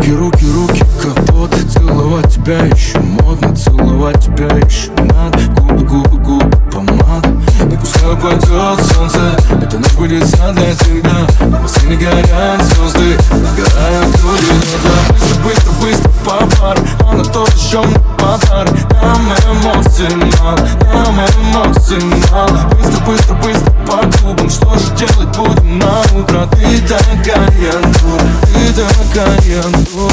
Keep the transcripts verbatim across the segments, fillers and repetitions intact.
Руки, руки, руки, капот. Целовать тебя еще модно, целовать тебя еще надо. Губы, губы, губы, помада. И пускай упадет солнце, эта ночь будет вся для тебя. В бассейне горят звезды, сгорают люди иногда. Быстро, быстро, быстро по пару, она тоже еще мне подарок. Нам эмоций мало, нам эмоций мало. Быстро, быстро, быстро по клубам, что же делать будем на утро? Ты такая дура, ты такая дура.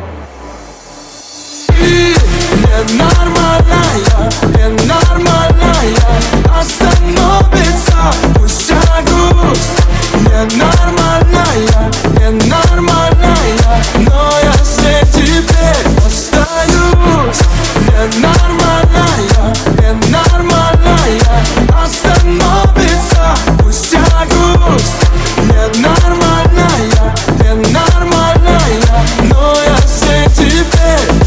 Ты ненормальная, ненормальная. Остановится спустя грусть. Ненормальная, ненормальная. Но если теперь остаюсь. Ненормальная, ненормальная. Остановится спустя грусть. Ненормальная, ненормальная. Но если теперь.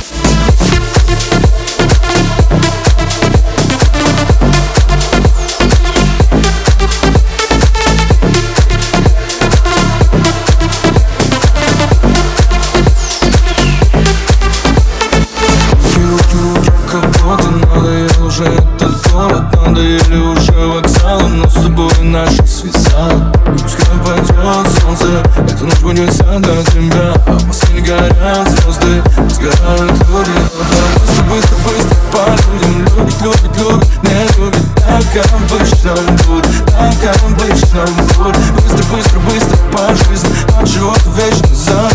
Надоел уже этот город, надоели уже вокзалы, но с тобой наши связала. И пускай пойдет солнце, эта ночь будет вся для тебя. А в бассейне горят звезды, сгорают люди. Быстро, быстро, быстро по людям. Любит, любит, любит, не любит. Так обычно будет, так обычно будет. Быстро, быстро, быстро по жизни, от чего-то вечно за.